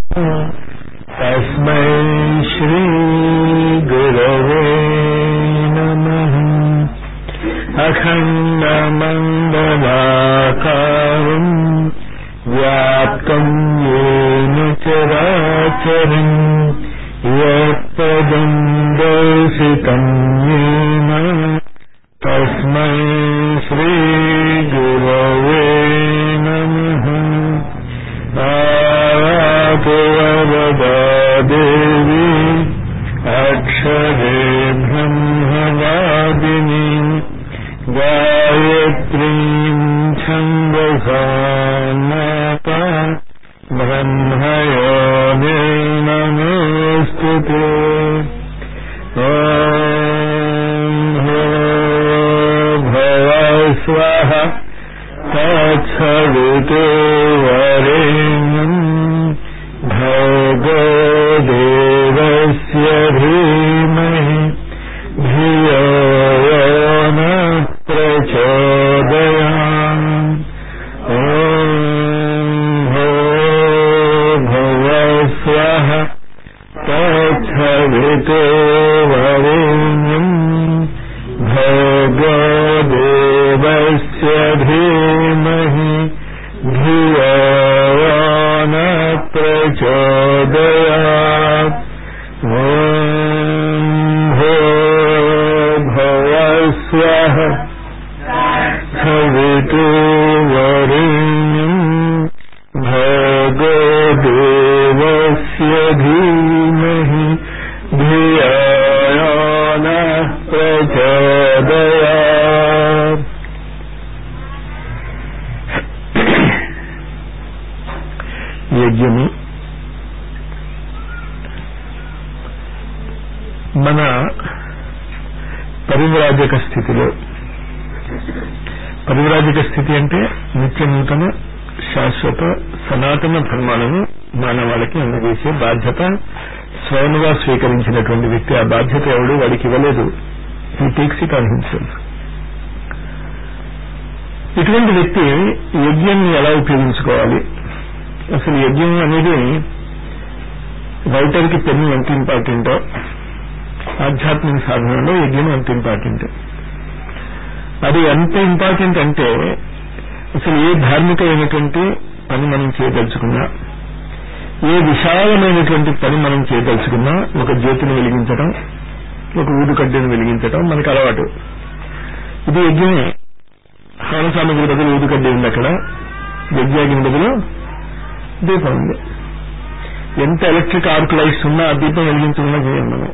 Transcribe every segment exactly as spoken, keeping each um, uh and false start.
तस्मै श्री गुरवे नमः। अखण्डमण्डलाकारम् व्याप्तं येन चराचरम् यत्पदं दर्शितं येन तस्मै श्री गुरवे नमः। वरदा देवी अक्षरे ब्रह्मवादिनी गायत्रीं छन्दसा माता ब्रह्मयोनिर्नमोऽस्तुते। ॐ भवस्वः तत्सवितो वरेण्यम् भर्गो देवस्य धीमहि धियो यो नः प्रचोदयात्। ॐ भुवस्वः तत्सवितो वरेण्यम् भर्गो देवस्य धीमहि धियो यो नः प्रचोदयात्। ॐ भुवस्वः तत्सवितो वरेण्यम् भर्गो देवस्य धीमहि धियो यो नः प्रचोदयात्। యజ్ఞము మన పరివ్రాజక స్థితిలో, పరివ్రాజక స్థితి అంటే నిత్య నూతన శాశ్వత సనాతన ధర్మాలను మానవాళికి అందజేసే బాధ్యత స్వయంగా స్వీకరించినటువంటి వ్యక్తి. ఆ బాధ్యత ఎవడు వాడికి ఇవ్వలేదు. He takes it on himself. ఇటువంటి వ్యక్తి యజ్ఞాన్ని ఎలా ఉపయోగించుకోవాలి? అసలు యజ్ఞం అనేది రైటర్కి పెన్ను ఎంత ఇంపార్టెంటో ఆధ్యాత్మిక సాధనలో యజ్ఞం ఎంత ఇంపార్టెంట్. అది ఎంత ఇంపార్టెంట్ అంటే అసలు ఏ ధార్మికమైనటువంటి పని మనం చేయదలుచుకున్నా, ఏ విశాలమైనటువంటి పని మనం చేయదలుచుకున్నా, ఒక జ్యోతిని వెలిగించడం, ఒక ఊదుకడ్డను వెలిగించడం మనకు అలవాటు. ఇది యజ్ఞమే. హవన సామగ్రి బదులు ఊదుకడ్డ ఉంది, అక్కడ యజ్ఞాగ్ని బదులు దీపం ఉంది. ఎంత ఎలక్ట్రిక్ ఆర్క్ లైట్స్ ఉన్నా ఆ దీపం వెలిగించకుండా చేయం మనం.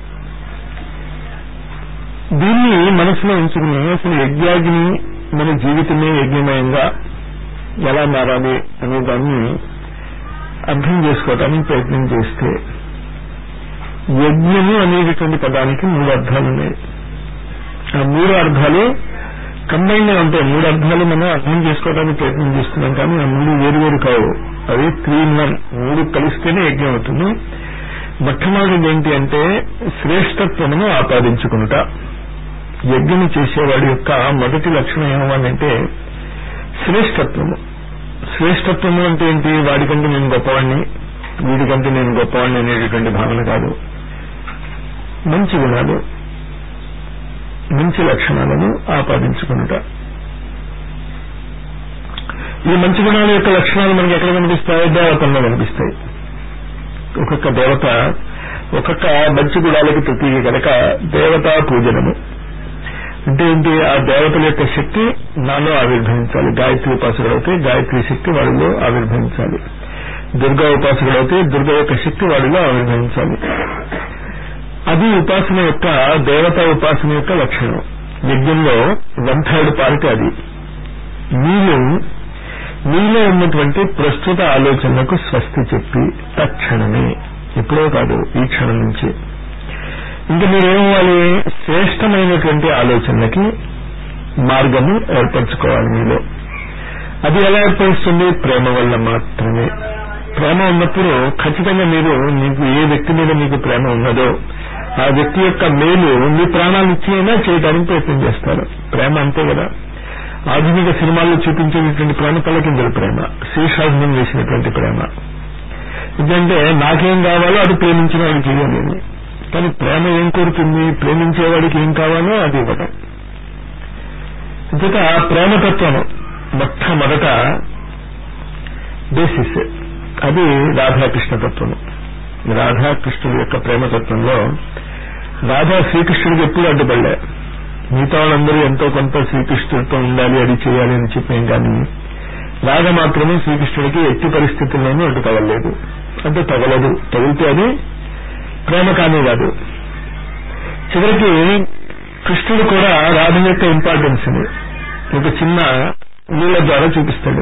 దీన్ని మనసులో ఉంచుకుని అసలు యజ్ఞాగ్ని మన జీవితమే యజ్ఞమయంగా ఎలా మారాలి అనే దాన్ని అర్థం చేసుకోవడానికి ప్రయత్నం చేస్తే, యజ్ఞము అనేటటువంటి పదానికి మూడు అర్థాలు ఉన్నాయి. ఆ మూడు అర్థాలు కంబైన్ గా ఉంటాయి. మూడు అర్థాలు మనం అర్థం చేసుకోవడానికి ప్రయత్నం చేస్తున్నాం, కానీ ఆ మూడు వేరు వేరు కావు. అది త్రీ ఇన్ వన్. మూడు కలిస్తేనే యజ్ఞం అవుతుంది. మొట్టమొదటిది ఏంటి అంటే శ్రేష్టత్వమును ఆపాదించుకునుట. యజ్ఞం చేసేవాడి యొక్క మొదటి లక్షణం ఏమనంటే శ్రేష్టత్వము. శ్రేష్టత్వము అంటే ఏంటి? వాడికంటే నేను గొప్పవాడిని, వీడికంటే నేను గొప్పవాడిని అనేటటువంటి భావన కాదు. మంచి గుణాలు, మంచి లక్షణాలను ఆపాదించుకునుట. ఈ మంచి గుణాల యొక్క లక్షణాలు మనకి ఎక్కడ కనిపిస్తాయి? దేవతల్లో కనిపిస్తాయి. ఒక్కొక్క దేవత ఒక్కొక్క మంచి గుణాలకు ప్రతీక కనుక దేవతా పూజనము అంటే ఏంటి? ఆ దేవతల యొక్క శక్తి నాలో ఆవిర్భవించాలి. గాయత్రి ఉపాసకుడైతే గాయత్రి శక్తి వాడిలో ఆవిర్భవించాలి. దుర్గా ఉపాసకుడైతే దుర్గా యొక్క శక్తి వాడిలో ఆవిర్భవించాలి. అది ఉపాసన యొక్క, దేవతా ఉపాసన యొక్క లక్షణం. యజ్ఞంలో వన్ థర్డ్ పార్ట్ అది. మీరు మీలో ఉన్నటువంటి ప్రస్తుత ఆలోచనలకు స్వస్తి చెప్పి తక్షణమే, ఎప్పుడో కాదు ఈ క్షణం నుంచి ఇంకా మీరేమవ్వాలి? శ్రేష్టమైనటువంటి ఆలోచనలకి మార్గము ఏర్పరచుకోవాలి మీలో. అది ఎలా ఏర్పరుస్తుంది? ప్రేమ వల్ల మాత్రమే. ప్రేమ ఉన్నప్పుడు ఖచ్చితంగా మీరు మీకు ఏ వ్యక్తి మీద మీకు ప్రేమ ఉన్నదో ఆ వ్యక్తి యొక్క మేలు మీ ప్రాణాలు ఇచ్చి అయినా చేయడానికి ప్రయత్నం చేస్తారు. ప్రేమ అంతే కదా. ఆధునిక సినిమాల్లో చూపించేటువంటి ప్రేమ తలకిందుల ప్రేమ, శీర్షాసనం వేసినటువంటి ప్రేమ. ఎందుకంటే నాకేం కావాలో అది ప్రేమించిన వాడికి ఇవ్వలేదు. కానీ ప్రేమ ఏం కోరుతుంది? ప్రేమించేవాడికి ఏం కావాలో అది ఇవ్వడం. ఇంతక ప్రేమతత్వం మొట్టమొదట బేసిస్ అది రాధాకృష్ణ తత్వం. రాధాకృష్ణుడి యొక్క ప్రేమతత్వంలో రాధా శ్రీకృష్ణుడికి ఎప్పుడు అడ్డుపడలే. మిగతా వాళ్ళందరూ ఎంతో కొంత శ్రీకృష్ణుడితో ఉండాలి, అది చేయాలి అని చెప్పేం కానీ రాధ మాత్రమే శ్రీకృష్ణుడికి ఎట్టి పరిస్థితుల్లోనూ అడ్డు తగలలేదు. అంటే తగలదు, తగిలితే అది ప్రేమ కానీ కాదు. చివరికి కృష్ణుడు కూడా రాధ యొక్క ఇంపార్టెన్స్ ని ఒక చిన్న నీళ్ల ద్వారా చూపిస్తాడు.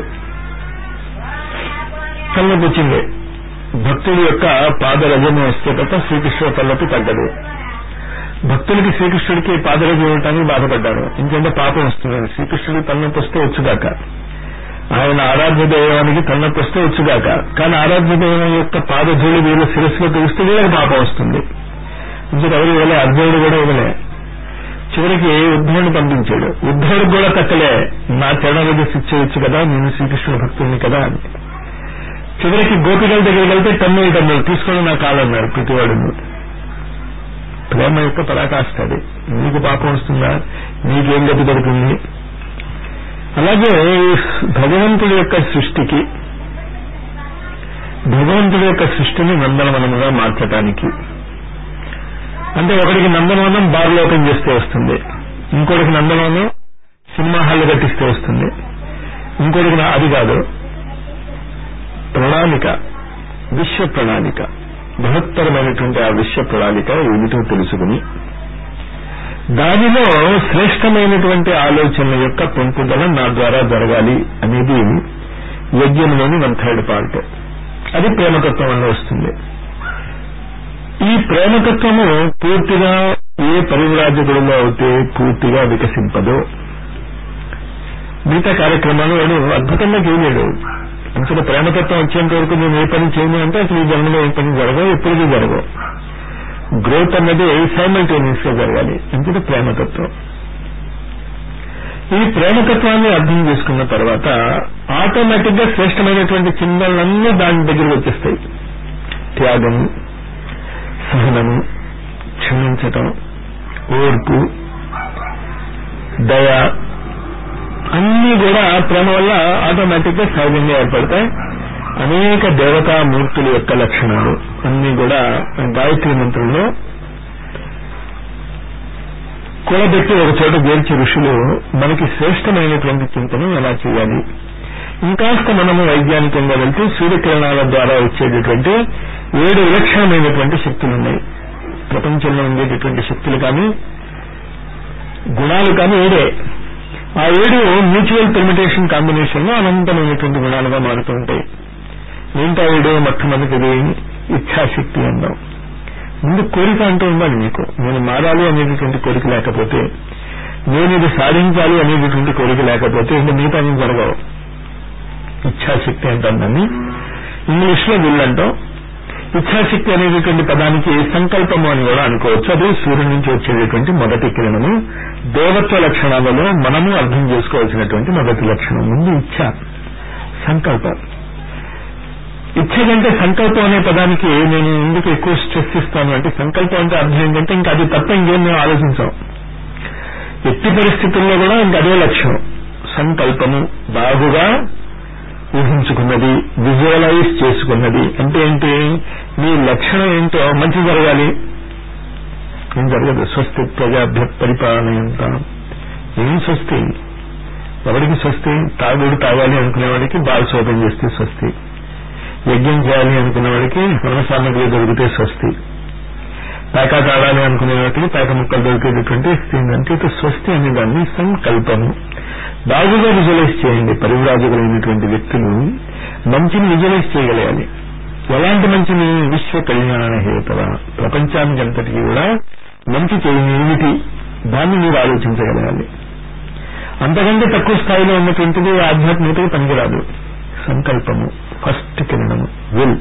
తలనొప్పి వచ్చింది, భక్తుడి యొక్క పాదరజము వస్తే తప్ప శ్రీకృష్ణుడు తలనొప్పి తగ్గదు. భక్తులకి శ్రీకృష్ణుడికి పాదరజం ఇవ్వటానికి బాధపడ్డారు. ఇంకంటే పాపం వస్తుంది. శ్రీకృష్ణుడికి తలనొప్పి వస్తే వచ్చుగాక, ఆయన ఆరాధ్య దైవానికి తలనొప్పి వస్తే వచ్చుగాక, కానీ ఆరాధ్య దైవం యొక్క పాదధూళి వీళ్ళ శిరస్సులో తెలిస్తే వీళ్ళకి పాపం వస్తుంది. ఇంకా ఎవరు ఇవ్వలే, అర్జునుడు కూడా ఇవ్వలే. చివరికి ఉద్ధవుడిని పంపించాడు. ఉద్ధవుడికి కూడా తక్కలే, నా చరణాలు శిక్షవచ్చు కదా, నేను శ్రీకృష్ణుడు భక్తుడిని కదా అని. చివరికి గోపికల దగ్గరికి వెళ్తే తమ్ముడు తమ్ముడు తీసుకొని నా కాలన్నారు ప్రతివాడు. ప్రేమ యొక్క పరాకాష్ఠ అది. నీకు పాపం వస్తుందా, నీకేం గతి పడుతుంది. అలాగే భగవంతుడి యొక్క సృష్టికి, భగవంతుడి యొక్క సృష్టిని నందనవనముగా మార్చటానికి, అంటే ఒకడికి నందనవనం బార్లు ఓపెన్ చేస్తే వస్తుంది, ఇంకోటికి నందనవనం సినిమా హాల్ కట్టిస్తే వస్తుంది, ఇంకోటికి అది కాదు. ప్రణాళిక, విశ్వ ప్రణాళిక, బృహత్తరమైనటువంటి ఆ విశ్వ ప్రణాళిక ఏమిటో తెలుసుకుని దానిలో శ్రేష్టమైనటువంటి ఆలోచనల యొక్క పెంపుదల నా ద్వారా జరగాలి అనేది యజ్ఞంలోని వన్ థర్డ్ పార్ట్. అది ప్రేమతత్వం వల్ల వస్తుంది. ఈ ప్రేమతత్వము పూర్తిగా ఏ పరివ్రాజకుడిలో అయితే పూర్తిగా వికసింపదో మిగతా కార్యక్రమాలు వాడు అద్భుతంగా చేయలేడు. అంతగా ప్రేమతత్వం వచ్చేంత వరకు నేను ఏ పని చేయను అంటే అసలు ఈ జన్మలో ఏ పని జరగవు, ఎప్పటికీ జరగవు. గ్రోత్ అన్నది సైమల్టేనియస్ గా జరగాలి. ఎందుకంటే ప్రేమతత్వం. ఈ ప్రేమతత్వాన్ని అర్థం చేసుకున్న తర్వాత ఆటోమేటిక్ గా శ్రేష్టమైనటువంటి చింతనలన్నీ దాని దగ్గరకు వచ్చేస్తాయి. త్యాగము, సహనము, క్షమించటం, ఓర్పు, దయ అన్నీ కూడా ప్రేమ వల్ల ఆటోమేటిక్ గా సహజంగా ఏర్పడతాయి. అనేక దేవతామూర్తుల యొక్క లక్షణాలు అన్నీ కూడా గాయత్రి మంత్రంలో కూడబెట్టి ఒక చోట చేర్చి ఋషులు మనకి శ్రేష్టమైనటువంటి చింతన ఎలా చేయాలి. ఇంకాస్త మనము వైజ్ఞానికంగా వెళ్తే సూర్యకిరణాల ద్వారా వచ్చేటటువంటి ఏడు విలక్షణమైనటువంటి శక్తులున్నాయి. ప్రపంచంలో ఉండేటటువంటి శక్తులు కానీ గుణాలు కానీ ఏడే. ఆ ఏడు మ్యూచువల్ పెర్మిటేషన్ కాంబినేషన్ లో అనంతమైనటువంటి గుణాలుగా మారుతూ ఉంటాయి. ఏంటా ఏడు? మొట్టమొదటిది ఇచ్ఛాశక్తి అందాం. ముందు కోరిక అంటూ ఉండాలి మీకు. నేను మారాలి అనేటటువంటి కోరిక లేకపోతే, నేను ఇది సాధించాలి అనేటటువంటి కోరిక లేకపోతే ఇంకా మిగతా నేను జరగవు. ఇచ్ఛాశక్తి అంటాం దాన్ని. ఇంగ్లీష్ లో విల్ అంటాం. ఇచ్ఛాశక్తి అనేటటువంటి పదానికి సంకల్పము అని కూడా అనుకోవచ్చు. అది సూర్యుడి నుంచి వచ్చేటటువంటి మొదటి కిరణము. దేవత్వ లక్షణాలలో మనము అర్థం చేసుకోవాల్సినటువంటి మొదటి లక్షణం. ముందు ఇచ్ఛ, సంకల్పం. ఇచ్ఛ కంటే సంకల్పం అనే పదానికి నేను ఎందుకు ఎక్కువ స్ట్రెస్ ఇస్తాను అంటే, సంకల్పం అంటే అర్థం ఏంటంటే ఇంకా అది తప్ప ఇంకేం మేము ఆలోచించాం. ఎట్టి పరిస్థితుల్లో కూడా ఇంకా అదే లక్ష్యం. సంకల్పము బాగుగా ఊహించుకున్నది, విజువలైజ్ చేసుకున్నది. అంటే ఏంటి? మీ లక్షణం ఏంటో మంచి జరగాలి. ఏం జరగదు. స్వస్తి ప్రజాభ్య పరిపాలయంతా. ఏం స్వస్తి? ఎవరికి స్వస్తి? తాగుడు తాగాలి అనుకునేవాడికి బాల్స్ ఓపెన్ చేస్తే స్వస్తి. యజ్ఞం చేయాలి అనుకునేవాడికి హోమ సామగ్రి దొరికితే స్వస్తి. పేకాట ఆడాలి అనుకునేవాడికి పేక ముక్కలు దొరికేటటువంటి స్థితి. అంటే స్వస్తి అనే దాన్ని సంకల్పము బాగుగా విజువలైజ్ చేయండి. పరివ్రాజకులైనటువంటి వ్యక్తులు మంచిని విజువలైజ్ చేయగలగాలి. ఎలాంటి మంచిని? విశ్వ కళ్యాణ హేతవ, ప్రపంచానికి అంతటికీ కూడా మంచి చేయని ఏమిటి దాన్ని మీరు ఆలోచించగలగాలి. అంతకంటే తక్కువ స్థాయిలో ఉన్నటువంటిది ఆధ్యాత్మికతకు పనికిరాదు. సంకల్పము ఫస్ట్ కిరణము, విల్.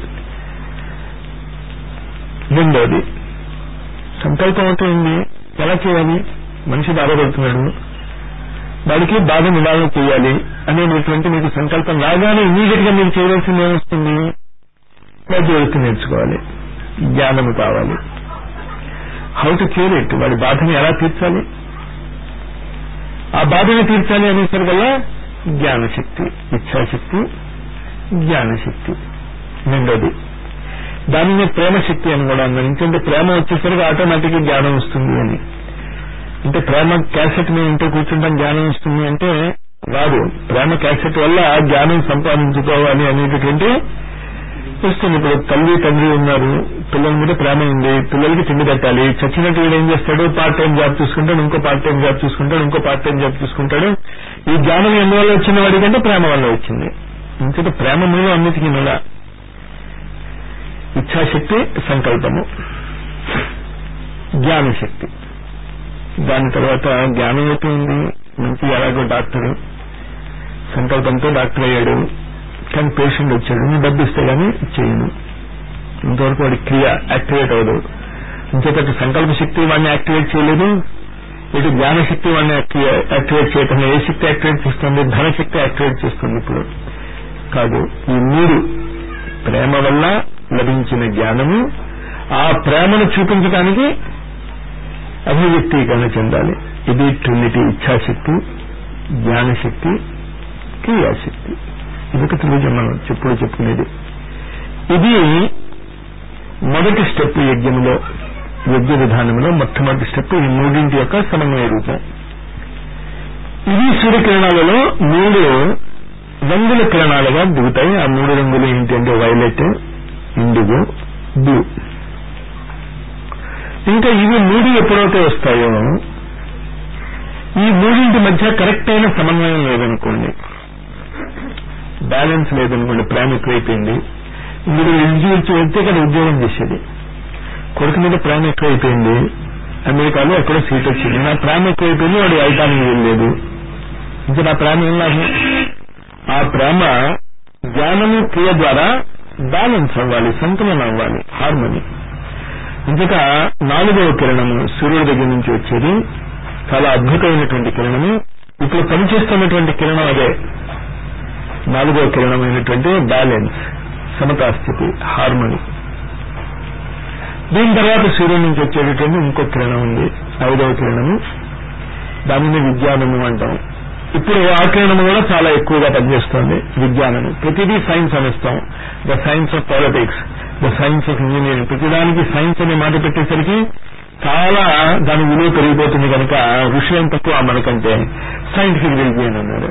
రెండోది సంకల్పం అవుతుంది. ఎలా చేయాలి? మనిషి బాధపడుతున్నాడు, వాడికి బాధ నివారణ చేయాలి అనేటువంటి మీకు సంకల్పం రాగానే ఇమీడియట్ గా మీరు చేయవలసింది ఏమొస్తుంది? మధ్యవర్తి నేర్చుకోవాలి, జ్ఞానము కావాలి. హౌ టు క్యూర్ ఇట్, వాడి బాధని ఎలా తీర్చాలి, ఆ బాధని తీర్చాలి అనేసరికల్లా జ్ఞానశక్తి, ఇచ్ఛాశక్తి, జ్ఞానశక్తి. రెండోది దానిని ప్రేమశక్తి అని కూడా అన్నాను. ఎందుకంటే ప్రేమ వచ్చేసరికి ఆటోమేటిక్ గా జ్ఞానం వస్తుంది అని. అంటే ప్రేమ క్యాసెట్ మీద ఇంట్లో కూర్చుంటాం జ్ఞానం వస్తుంది అంటే రాదు. ప్రేమ క్యాసెట్ వల్ల జ్ఞానం సంపాదించుకోవాలి అనేటటువంటి వస్తుంది. ఇప్పుడు తల్లి తండ్రి ఉన్నారు, పిల్లల మీద ప్రేమ ఉంది, పిల్లలకి తిండి పెట్టాలి. చచ్చినట్టు వీడు ఏం చేస్తాడు, పార్ట్ టైం జాబ్ చూసుకుంటాడు, ఇంకో పార్ట్ టైం జాబ్ చూసుకుంటాడు, ఇంకో పార్ట్ టైం జాబ్ చూసుకుంటాడు. ఈ జ్ఞానం ఎందువల్ల వచ్చిన వాడికంటే ప్రేమ వల్ల వచ్చింది. ఇంకటి ప్రేమ మూలం అన్నిటికీ మూల. ఇచ్ఛాశక్తి, సంకల్పము, జ్ఞానశక్తి. దాని తర్వాత జ్ఞానం అయిపోయింది, మంచి ఎలాగో డాక్టర్ సంకల్పంతో డాక్టర్ అయ్యాడు, కానీ పేషెంట్ వచ్చాడు, నువ్వు డబ్బు ఇస్తే గానీ చేయను. ఇంతవరకు వాడి క్రియ యాక్టివేట్ అవ్వదు. ఇంకేతటి సంకల్ప శక్తి వాడిని యాక్టివేట్ చేయలేదు, ఇటు జ్ఞానశక్తి వాడిని యాక్టివేట్ చేయటం. ఏ శక్తి యాక్టివేట్ చేస్తుంది? ధనశక్తి యాక్టివేట్ చేస్తుంది. ఇప్పుడు కాదు, ఈ మూడు ప్రేమ వల్ల లభించిన జ్ఞానము, ఆ ప్రేమను చూపించడానికి అభివ్యక్తీకరణ చెందాలి. ఇది ట్రినిటీ, ఇచ్ఛాశక్తి, జ్ఞానశక్తి, క్రియాశక్తి. ఇదొక త్రిభుజం మనం చెప్పుడు చెప్పుకునేది. ఇది మొదటి స్టెప్ యజ్ఞంలో, యజ్ఞ విధానంలో మొట్టమొదటి స్టెప్ ఈ మూడింటి యొక్క సమన్వయ రూపం. ఇది సూర్యకిరణాలలో మూడు రంగుల కిరణాలుగా దిగుతాయి. ఆ మూడు రంగులు ఏంటంటే వైలెట్, ఇండిగో, బ్లూ. ఇంకా ఇవి మూడు ఎప్పుడైతే వస్తాయో, ఈ మూడింటి మధ్య కరెక్ట్ అయిన సమన్వయం లేదనుకోండి, బ్యాలెన్స్ లేదనుకోండి, ప్రేమ ఎక్కువైపోయింది. మీరు ఇంటికి వెళ్తే కదా ఉద్యోగం చేసేది, కొడుకు మీద ప్రేమ ఎక్కువైపోయింది, అమెరికాలో ఎక్కడో సీట్ వచ్చింది, నా ప్రేమ ఎక్కువైపోయింది, వాడు వెళ్ళటానికి వెళ్ళలేదు, ఇంకా నా ప్రేమ ఏం లాభం? ఆ ప్రేమ జ్ఞానము క్రియ ద్వారా బ్యాలెన్స్ అవ్వాలి, సంతులనం అవ్వాలి, హార్మోని. ఇంతక నాలుగవ కిరణము సూర్యుడి దగ్గర నుంచి వచ్చేది, చాలా అద్భుతమైనటువంటి కిరణము. ఇప్పుడు పనిచేస్తున్నటువంటి కిరణం అదే నాలుగవ కిరణమైనటువంటి బ్యాలెన్స్, సమతాస్థితి, హార్మోని. దీని తర్వాత సూర్యుడి నుంచి వచ్చేటటువంటి ఇంకో కిరణం ఉంది, ఐదవ కిరణము, దానిని విజ్ఞానము అంటాం. ఇప్పుడు ఆ కిరణము కూడా చాలా ఎక్కువగా పనిచేస్తోంది, విజ్ఞానము. ప్రతిదీ సైన్స్ అనేస్తాం, the science of politics, the science of engineering. ప్రతిదానికి సైన్స్ అనే మాట పెట్టేసరికి చాలా దాని విలువ పెరిగిపోతుంది. కనుక ఋషులం తక్కువ మనకంటే సైంటిఫిక్ రిలిజియన్ అన్నారు.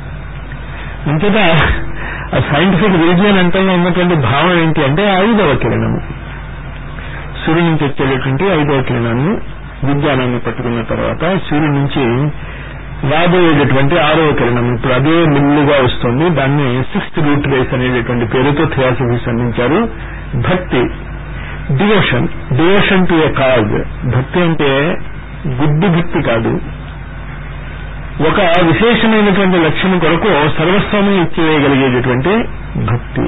ఇంతగా ఆ సైంటిఫిక్ రిలిజియన్ అంటే ఉన్నటువంటి భావం ఏంటి అంటే ఐదవ కిరణము, సూర్యుడి నుంచి వచ్చేటటువంటి ఐదవ కిరణాన్ని, విజ్ఞానాన్ని పట్టుకున్న తర్వాత సూర్యుడి నుంచి రాబోయేటటువంటి ఆరవ కిరణం, ఇప్పుడు అదే మిల్లుగా వస్తుంది. దాన్ని సిక్స్త్ రూట్ రేస్ అనేటటువంటి పేరుతో థియాసఫీస్ అందించారు. భక్తి, devotion, devotion to a cause. భక్తి అంటే గుడ్డి భక్తి కాదు, ఒక విశేషమైనటువంటి లక్ష్యం కొరకు సర్వస్వము ఇచ్చేయగలిగేటటువంటి భక్తి.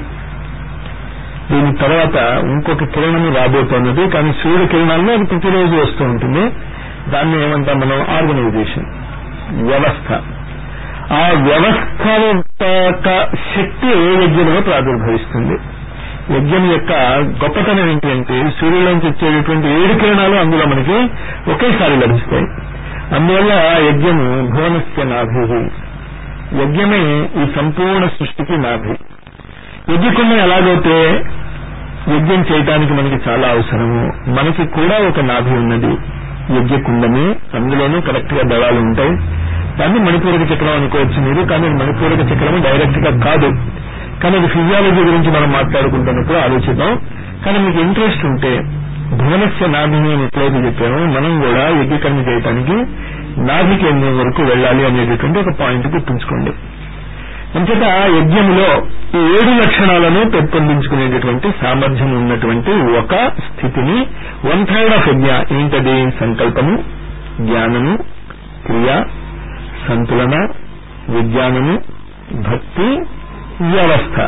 దీని తర్వాత ఇంకొక కిరణము రాబోతున్నది, కానీ సూర్య కిరణాల్లో అది ప్రతిరోజు వస్తూ ఉంటుంది. దాన్ని ఏమంటాం మనం? ఆర్గనైజేషన్, వ్యవస్థ. ఆ వ్యవస్థ యొక్క శక్తి యజ్ఞంలో ప్రాదుర్భవిస్తుంది. యజ్ఞం యొక్క గొప్పతనం ఏంటి అంటే సూర్యులోంచి వచ్చేటటువంటి ఏడు కిరణాలు అందులో మనకి ఒకేసారి లభిస్తాయి. అందువల్ల యజ్ఞము భువనస్య నాభి, యజ్ఞమే ఈ సంపూర్ణ సృష్టికి నాభి. యజ్ఞకుండం ఎలాగైతే యజ్ఞం చేయటానికి మనకి చాలా అవసరము, మనకి కూడా ఒక నాభి ఉన్నది, యజ్ఞకుండమే. అందులోనూ కరెక్ట్ గా దళాలు ఉంటాయి. దాన్ని మణిపూరక చక్రం అనుకోవచ్చు మీరు, కానీ మణిపూరక చక్రము డైరెక్ట్ గా కాదు. కానీ అది ఫిజియాలజీ గురించి మనం మాట్లాడుకుంటున్నప్పుడు ఆలోచిద్దాం. కానీ మీకు ఇంట్రెస్ట్ ఉంటే భువనస్య నాభిని అని ఎప్పుడైతే చెప్పామో, మనం కూడా యజ్ఞకర్మ చేయడానికి నాభి కేంద్రం వరకు వెళ్ళాలి అనేటటువంటి ఒక పాయింట్ గుర్తుంచుకోండి. అంచేత యజ్ఞంలో ఈ ఏడు లక్షణాలను పెంపొందించుకునేటటువంటి సామర్థ్యం ఉన్నటువంటి ఒక స్థితిని వన్ థర్డ్ ఆఫ్ యజ్ఞ ఏంటది? సంకల్పము, జ్ఞానము, క్రియ, సంతులన, విజ్ఞానము, భక్తి, వ్యవస్థ.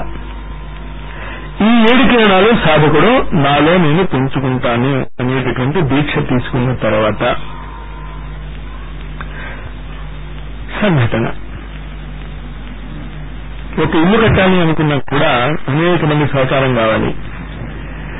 ఈ ఏడు కిరణాలు సాధకుడు నాలో నేను పెంచుకుంటాను అనేటటువంటి దీక్ష తీసుకున్న తర్వాత సంఘటన. ఒక ఇల్లు కట్టాలి అనుకున్నా కూడా అనేక మంది సహకారం కావాలి.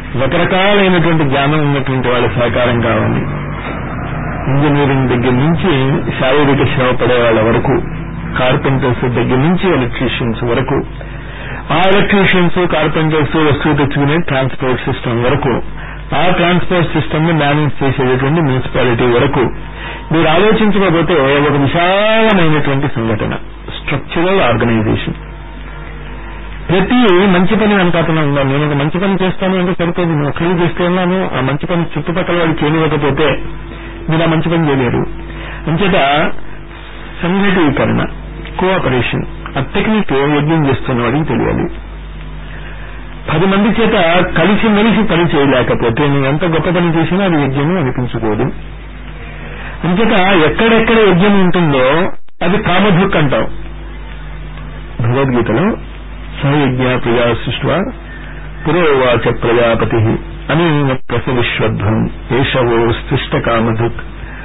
రకరకాలైనటువంటి జ్ఞానం ఉన్నటువంటి వాళ్ళ సహకారం కావాలి. ఇంజనీరింగ్ దగ్గర నుంచి శారీరక శ్రమ పడే వాళ్ళ వరకు, కార్పెంటర్స్ దగ్గర నుంచి ఎలక్ట్రీషియన్స్ వరకు, ఆ ఎలక్ట్రీషియన్స్ కార్పెంటర్స్ వస్తువు తెచ్చుకునే ట్రాన్స్పోర్ట్ సిస్టమ్ వరకు, ఆ ట్రాన్స్పోర్ట్ సిస్టమ్ ని మేనేజ్ చేసేటటువంటి మున్సిపాలిటీ వరకు మీరు ఆలోచించకపోతే ఒక విశాలమైనటువంటి సంఘటన, స్ట్రక్చరల్ ఆర్గనైజేషన్. ప్రతి మంచి పని వెనకాతనే ఉండాలి. నేను ఒక మంచి పని చేస్తాను అంటే సరిపోదు. నేను ఒక్కడే చేస్తే ఉన్నాను, ఆ మంచి పని చుట్టుపక్కల వాళ్ళు చేయనివ్వకపోతే మీరు ఆ మంచి పని చేయలేరు. అంచేత సంఘటీకరణ, కోఆపరేషన్, ఆ టెక్నిక్ యజ్ఞం చేస్తున్న వాడికి తెలియాలి. పది మంది చేత కలిసి మెలిసి పని చేయలేకపోతే నువ్వు ఎంత గొప్ప పని చేసినా అది యజ్ఞం అనిపించుకోదు. అంచేత ఎక్కడెక్కడ యజ్ఞం ఉంటుందో అది కామధుక్ అంటాం. భగవద్గీతలో సయజ్ఞ ప్రజా సృష్ట్వా పురోవాచ ప్రజాపతి అని ప్రసవిశ్వధ్వం ఏషవో స్థిష్ట కామధుక్.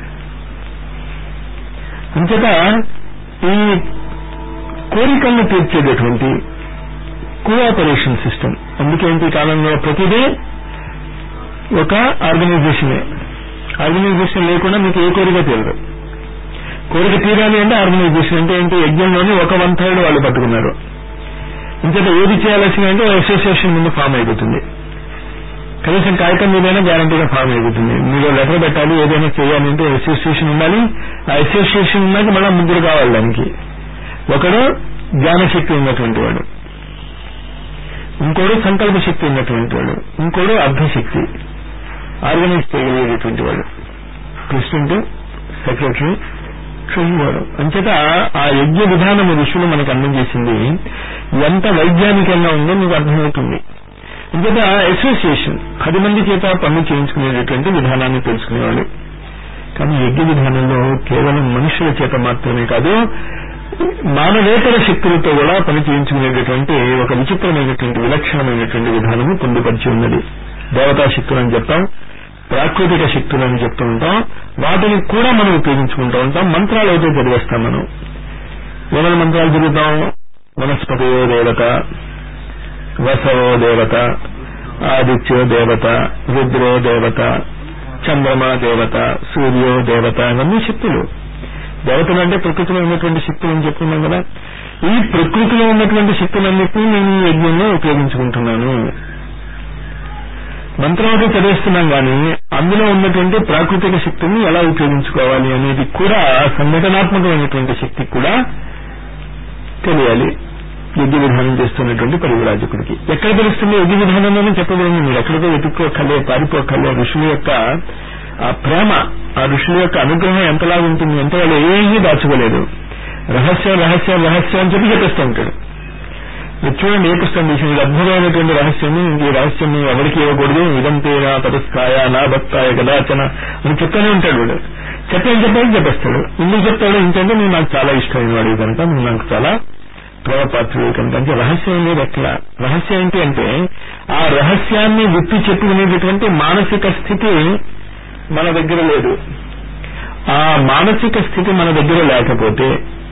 అంచేత ఈ కోరికలను తీర్చేటటువంటి కోఆపరేషన్ సిస్టమ్. అందుకేంటి కాలంలో ప్రతిదీ ఒక ఆర్గనైజేషనే. ఆర్గనైజేషన్ లేకుండా మీకు ఏ కోరిక తీరదు. కోరిక తీరాలి అంటే ఆర్గనైజేషన్ అంటే ఏంటి? యజ్ఞంలోనే ఒక వన్ థర్డ్ వాళ్ళు పట్టుకున్నారు. ఇంకేత ఏది చేయాల్సింది అంటే అసోసియేషన్ ముందు ఫామ్ అయిపోతుంది. కనీసం కాగితం మీదైనా గ్యారంటీగా ఫామ్ అయిపోతుంది. మీరు లెటర్ పెట్టాలి, ఏదైనా చేయాలి అంటే అసోసియేషన్ ఉండాలి. ఆ అసోసియేషన్ ఉన్నాక మళ్ళా ముగ్గురు కావాలి దానికి. ఒకడు జ్ఞానశక్తి ఉన్నటువంటి వాడు, ఇంకోడు సంకల్ప శక్తి ఉన్నటువంటి వాడు, ఇంకోడు అర్ధశక్తి ఆర్గనైజ్ చేయగలిగేటువంటి వాడు, ప్రెసిడెంట్, సెక్రటరీ, ట్రెజరర్. అంచేత ఆ యజ్ఞ విధానం ఋషులు మనకు అందజేసింది ఎంత వైజ్ఞానికంగా ఉందో మీకు అర్థమవుతుంది. అంచేత అసోసియేషన్ పది మంది చేత పనులు చేయించుకునేటటువంటి విధానాన్ని తెలుసుకునేవాళ్ళు. కానీ యజ్ఞ విధానంలో కేవలం మనుషుల చేత మాత్రమే కాదు, మానవేతర శక్తులతో కూడా పని చేయించుకునేటటువంటి ఒక విచిత్రమైనటువంటి విలక్షణమైనటువంటి విధానము పొందుపరిచి ఉన్నది. దేవతా శక్తులని చెప్తాం, ప్రాకృతిక శక్తులని చెప్తూ ఉంటాం. వాటిని కూడా మనం ఉపయోగించుకుంటూ ఉంటాం. మంత్రాలు అయితే చదివేస్తాం. మనం ఏమైనా మంత్రాలు చదువుతాం? వనస్పతయో దేవత, వసవో దేవత, ఆదిత్యో దేవత, రుద్రో దేవత, చంద్రమా దేవత, సూర్యో దేవత, ఇవన్నీ శక్తులు. దేవతలు అంటే ప్రకృతిలో ఉన్నటువంటి శక్తులు అని చెప్తున్నాం కదా. ఈ ప్రకృతిలో ఉన్నటువంటి శక్తులన్నింటినీ నేను ఈ యజ్ఞంలో ఉపయోగించుకుంటున్నాను. మంత్రాలు చదివిస్తున్నాం కానీ అందులో ఉన్నటువంటి ప్రాకృతిక శక్తిని ఎలా ఉపయోగించుకోవాలి అనేది కూడా సంఘటనాత్మకమైనటువంటి శక్తి కూడా తెలియాలి యజ్ఞ విధానం చేస్తున్నటువంటి పరివిరాజకుడికి. ఎక్కడ తెలుస్తుంది యజ్ఞ విధానంలోనే చెప్పబడింది. మీరు ఎక్కడికో వెతుక్కోకలే, పారిపోకలే. ఋషుల యొక్క ఆ ప్రేమ, ఆ ఋషుల యొక్క అనుగ్రహం ఎంతలా ఉంటుంది అంటే వాళ్ళు ఏమీ దాచుకోలేదు. రహస్యం రహస్యం రహస్యం అని చెప్పి చెప్పేస్తూ ఉంటాడు. మీరు చూడండి ఏ పుస్తకం తీసింది అద్భుతమైనటువంటి రహస్యాన్ని, ఈ రహస్యాన్ని ఎవరికి ఇవ్వకూడదు, ఇదంతేనా తపస్కాయ నా భక్తాయ కదాచన అని చెప్తూనే ఉంటాడు. వాడు చెప్పేది చెప్పేది చెప్పేస్తాడు. ఎందుకు చెప్తాడు? ఇంకంటే నువ్వు నాకు చాలా ఇష్టమైన వాడు కనుక, నువ్వు నాకు చాలా ప్రేమపాత్రుడు కనుక. అంటే రహస్యం లేదు. ఎట్లా రహస్యం ఏంటి అంటే ఆ రహస్యాన్ని విప్పి చెప్పుకునేటటువంటి మానసిక స్థితి మన దగ్గర లేదు. ఆ మానసిక స్థితి మన దగ్గర లేకపోతే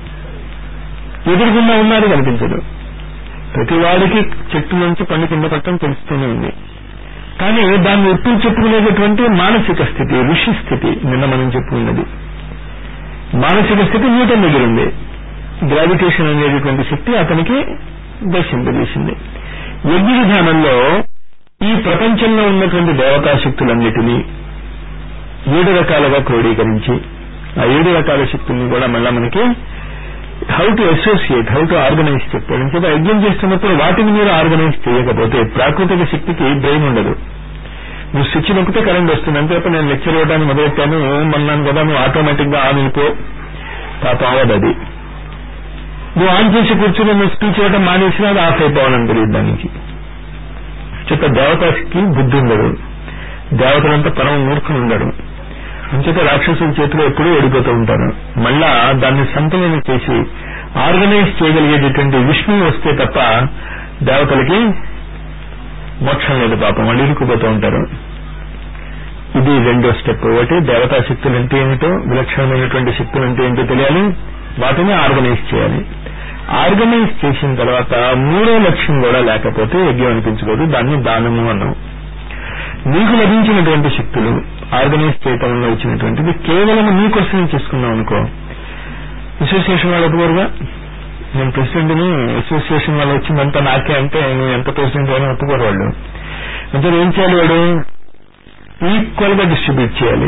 ఎదురుగుండా ఉన్నారు కనిపించదు. ప్రతివాడికి చెట్టు నుంచి పండు కింద పట్టడం తెలుస్తూనే ఉంది. కానీ దాన్ని ఎప్పుడు చెప్పుకునేటటువంటి మానసిక స్థితి, ఋషి స్థితి నిన్న మనం చెప్పుకున్నది. మానసిక స్థితి న్యూటన్ దగ్గర ఉంది. గ్రావిటేషన్ అనేటటువంటి శక్తి అతనికి దర్శింపజేసింది. యజ్ఞ విధానంలో ఈ ప్రపంచంలో ఉన్నటువంటి దేవతా శక్తులన్నిటినీ ఏడు రకాలుగా క్రోడీకరించి ఆ ఏడు రకాల శక్తుల్ని కూడా మళ్ళా మనకి how to associate, how to organize చెప్పాడు. ఇంకా యజ్ఞం చేస్తున్నప్పుడు వాటిని మీరు ఆర్గనైజ్ చేయకపోతే ప్రాకృతిక శక్తికి బ్రెయిన్ ఉండదు. నువ్వు స్విచ్ నొక్కితే కరెంట్ వస్తుంది. అంతే తప్ప నేను లెక్చర్ ఇవ్వడానికి మొదలెట్టాను మన్నాను కదా, నువ్వు ఆటోమేటిక్ గా ఆన్ అయిపో, పాపం అవదు. అది నువ్వు ఆన్ చేసి కూర్చుని నువ్వు స్పీచ్ ఇవ్వడం మానేసినా అది ఆఫ్ అయిపోవాలని తెలియదు దానికి. చేత దేవతకి బుద్ధి ఉండదు. దేవతలంతా పరమ మూర్ఖులు ఉండడు. అంచేత రాక్షసుల చేతిలో ఎప్పుడూ ఓడిపోతూ ఉంటారు. మళ్ళా దాన్ని సంతులన చేసి ఆర్గనైజ్ చేయగలిగేటటువంటి విష్ణువు వస్తే తప్ప దేవతలకి మోక్షం లేదు. పాపం వాళ్ళు ఇరుక్కుపోతూ ఉంటారు. ఇది రెండో స్టెప్. ఒకటి దేవతా శక్తులు అంటే ఏమిటో, విలక్షణమైనటువంటి శక్తులు అంటే ఏంటో తెలియాలి, వాటిని ఆర్గనైజ్ చేయాలి. ఆర్గనైజ్ చేసిన తర్వాత మూడో లక్ష్యం కూడా లేకపోతే యజ్ఞం అనిపించుకోదు. దాన్ని దానము అన్నాం. నీకు లభించినటువంటి శక్తులు ఆర్గనైజ్ చేయటం వల్ల వచ్చినటువంటిది కేవలం నీకోసమే చేసుకున్నావు అనుకో, అసోసియేషన్ వాళ్ళు ఒప్పుకోరుగా. నేను ప్రెసిడెంట్ని, అసోసియేషన్ వాళ్ళు వచ్చిందంతా నాకే అంటే నువ్వు ఎంత ప్రెసిడెంట్ అయినా ఒప్పుకోరు వాళ్ళు. అంటే ఏం చేయాలి, వాడు ఈక్వల్ గా డిస్ట్రిబ్యూట్ చేయాలి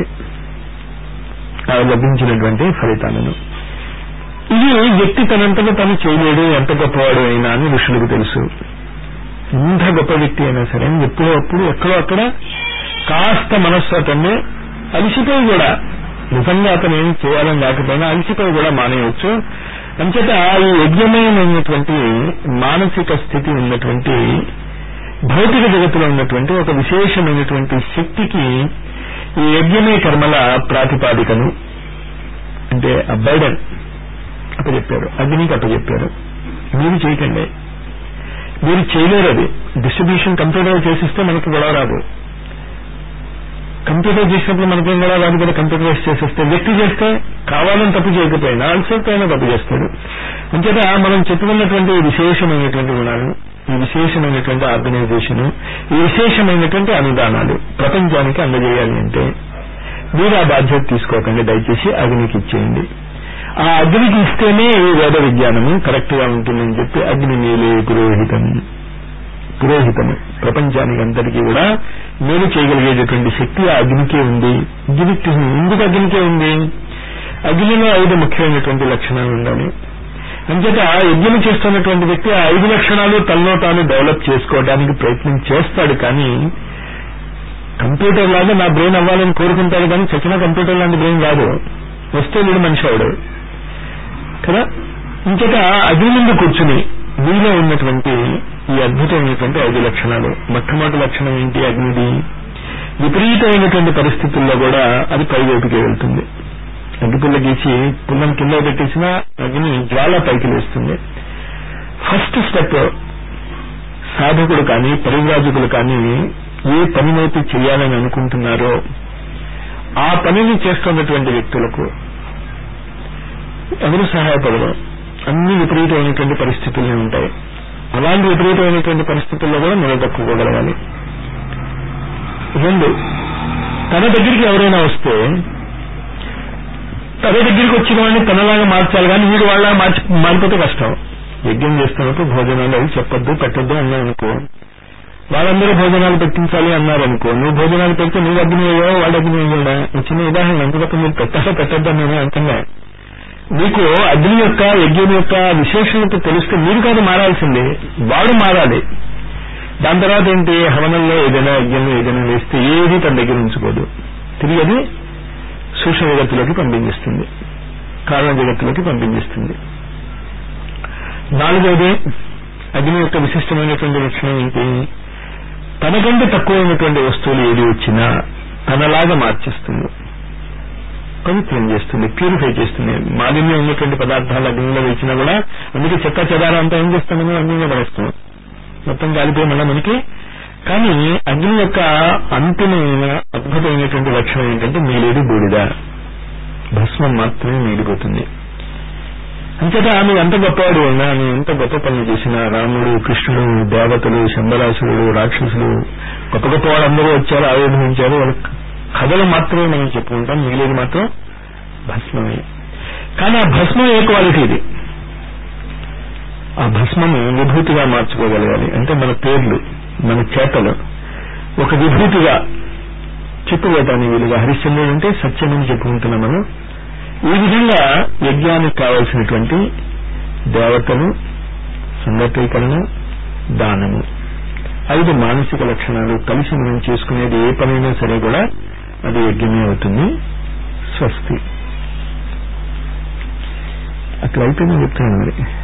లభించినటువంటి ఫలితాలను. ఇది వ్యక్తి తనంతగా తను చేయలేడు, ఎంత గొప్పవాడు అయినా అని ఋషులకు తెలుసు. ఎంత గొప్ప వ్యక్తి అయినా సరే ఎప్పుడో అప్పుడు ఎక్కడో అక్కడ కాస్త మనస్సు అతన్ని అలసిపోయి కూడా, నిజంగా అతను ఏం చేయాలని లేకపోయినా అలసిపోయి కూడా మానేయవచ్చు. అంచేత ఈ యజ్ఞమయమైనటువంటి మానసిక స్థితి ఉన్నటువంటి భౌతిక జగత్తులో ఉన్నటువంటి ఒక విశేషమైనటువంటి శక్తికి ఈ యజ్ఞమయ కర్మల ప్రాతిపాదికను అంటే ఆ బర్డెన్ అప్పచెప్పారు, అగ్నికి అప్పచెప్పారు. మీరు చేయకండి, మీరు చేయలేరు. అది డిస్ట్రిబ్యూషన్ కంప్యూటర్ చేసిస్తే మనకి గొడవ రాదు. కంప్యూటర్ చేసినప్పుడు మనకేం గొడవ రాదు కదా, కంప్యూటరైజ్ చేసేస్తే. వ్యక్తి చేస్తే కావాలని తప్పు చేయకపోయినా అలసైపోయినా తప్పు చేస్తాడు. అంచేత మనం చెప్పుకున్నటువంటి విశేషమైనటువంటి గుణాలు, ఈ విశేషమైనటువంటి ఆర్గనైజేషన్, ఈ విశేషమైనటువంటి అనుదానాలు ప్రపంచానికి అందజేయాలి అంటే మీరు ఆ బాధ్యత తీసుకోకండి, దయచేసి అగ్నికి ఇచ్చేయండి. ఆ అగ్నికి ఇస్తేనే ఈ వేద విజ్ఞానము కరెక్ట్ గా ఉంటుందని చెప్పి అగ్ని మేలే పురోహితం, పురోహితము ప్రపంచానికి అంతటికీ కూడా మేలు చేయగలిగేటటువంటి శక్తి ఆ అగ్నికే ఉంది. అగ్నికి ఎందుకు అగ్నికే ఉంది? అగ్నిలో ఐదు ముఖ్యమైనటువంటి లక్షణాలు ఉండాలి. అంచేత యజ్ఞం చేస్తున్నటువంటి వ్యక్తి ఆ ఐదు లక్షణాలు తనలో తాను డెవలప్ చేసుకోవడానికి ప్రయత్నం చేస్తాడు. కానీ కంప్యూటర్ లాగా నా బ్రెయిన్ అవ్వాలని కోరుకుంటాడు, కానీ చచ్చిన కంప్యూటర్ లాంటి బ్రెయిన్ కాదు, వస్తే వీడు మనిషి అవడు కదా. ఇంచేత అగ్ని ముందు కూర్చుని వీలో ఉన్నటువంటి ఈ అద్భుతమైనటువంటి ఐదు లక్షణాలు. మొట్టమొదటి లక్షణం ఏంటి అగ్నిది? విపరీతమైనటువంటి పరిస్థితుల్లో కూడా అది పైవైపుకే వెళ్తుంది. అగ్గిపుల్ల గీసి పుల్లని కింద పెట్టేసినా అగ్ని జ్వాల పైకి లేస్తుంది. ఫస్ట్ స్టెప్ సాధకుడు కానీ పరివ్రాజకులు కానీ ఏ పనినైతే చేయాలని అనుకుంటున్నారో ఆ పనిని చేస్తున్నటువంటి వ్యక్తులకు ఎవరు సహాయపడరు. అన్ని విపరీతమైనటువంటి పరిస్థితులే ఉంటాయి. అలాంటి విపరీతమైనటువంటి పరిస్థితుల్లో కూడా నిలదొక్కుకోగలగాలి. రెండు, తన దగ్గరికి ఎవరైనా వస్తే తన దగ్గరికి వచ్చిన వాడిని తనలాగా మార్చాలి, కానీ వీడు వాళ్ళ మార్చి మారిపోతే కష్టం. యజ్ఞం చేస్తున్నప్పుడు భోజనాలు అవి చెప్పొద్దు పెట్టొద్దు అన్నారనుకో, వాళ్ళందరూ భోజనాలు పెట్టించాలి అన్నారనుకో, నువ్వు భోజనాలు పెడితే నువ్వు అగ్ని అయ్యావో వాడు అగ్ని అయ్యాడా? చిన్న ఉదాహరణ. అందుకని మీరు పెట్టాలా పెట్టొద్దా నేను అంటున్నా. మీకు అగ్ని యొక్క యజ్ఞం యొక్క విశేషణత తెలిస్తే మీరు కాదు మారాల్సిందే, వాడు మారాలి. దాని తర్వాత ఏంటి, హవనంలో ఏదైనా యజ్ఞంలో ఏదైనా వేస్తే ఏది తన దగ్గర ఉంచుకోదు, తిరిగి అది సూక్ష్మ జగత్తులోకి పంపించేస్తుంది, కారణ జగత్తులోకి పంపించేస్తుంది. నాలుగవది అగ్ని యొక్క విశిష్టమైనటువంటి లక్షణం ఏంటి? తనకంటే తక్కువైనటువంటి వస్తువులు ఏది వచ్చినా తనలాగా మార్చేస్తుంది, పవిత్రం చేస్తుంది, ప్యూరిఫై చేస్తుంది. మాలిన్యం ఉన్నటువంటి పదార్థాలు అగ్నిలో వేసినా కూడా, అందుకే చెత్త చెదారం అంతా ఏం చేస్తాం మనం అగ్నిలో పడేస్తాం, మొత్తం కాలిపోయి మళ్ళా మనకి. కానీ అగ్ని యొక్క అంతిమైన అద్భుతమైనటువంటి లక్షణం ఏంటంటే మేలేది బూడిద, భస్మం మాత్రమే మేలిపోతుంది. అంతేతా నువ్వు ఎంత గొప్పవాడు అయినా, నువ్వు ఎంత గొప్ప పనులు చేసినా, రాముడు, కృష్ణుడు, దేవతలు, శంబరాసురుడు, రాక్షసులు, గొప్ప గొప్ప వాళ్ళందరూ వచ్చారు, ఆవిర్భవించారు, వాళ్ళ కథలు మాత్రమే మనం చెప్పుకుంటాం, మిగిలేది మాత్రం భస్మమే. కానీ ఆ భస్మం ఏ క్వాలిటీది? ఆ భస్మము విభూతిగా మార్చుకోగలగాలి. అంటే మన పేర్లు, మన చేతలు ఒక విభూతిగా చెప్పుకోవటానికి వీలుగా. హరిశ్చంద్రుడు అంటే సత్యమని చెప్పుకుంటున్నాం మనం. ఈ విధంగా యజ్ఞానికి కావలసినటువంటి దేవతలు, సంగటీకరణ, దానము, ఐదు మానసిక లక్షణాలు కలిసి మనం చేసుకునేది ఏ పనైనా సరే కూడా అది యజ్ఞమే అవుతుంది. స్వస్తి. అట్లా అయిపోయిందని చెప్తాను మరి.